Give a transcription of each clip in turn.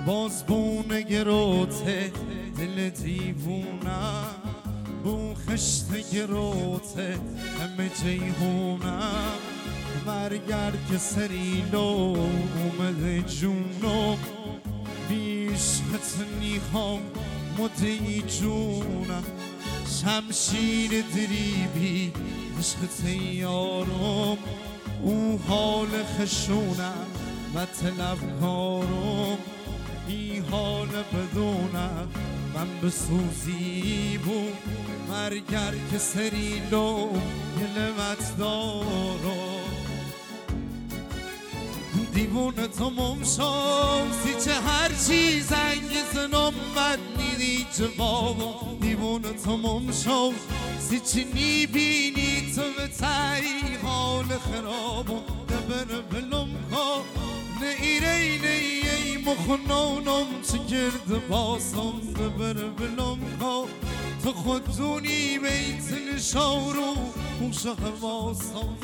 باز بونه گروته دل دیوونم بون خشت گروته همه جیهونم مرگر که سریلو اومده جونم بیشت نیخام مدهی جونم شمشیر دریبی عشق یارم او حال خشونم و طلبکارم این حال بدونم من بسوزی بود مرگر که سریلو گلمت دارم دیوونه تموم شد سی چه هر چی زنگ زنم بد نیدی جوابم دیوونه تموم شد سی چی نیبینی تو به تایی حال خرابم دبر بلوم کن نیره نیه مخنونم چه کرد باسم دبر بلوم کن تو خودتونی بیت نشارو موش حواسم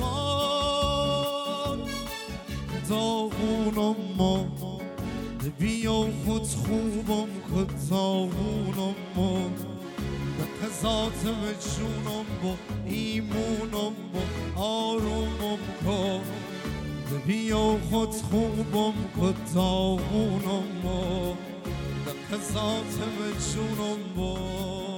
داغونم ما بیا خود خوبم که داغونم ما به قضات و جونم با ایمونم با آرومم که بیا خود خوبم که داغونم ما به قضات و جونم با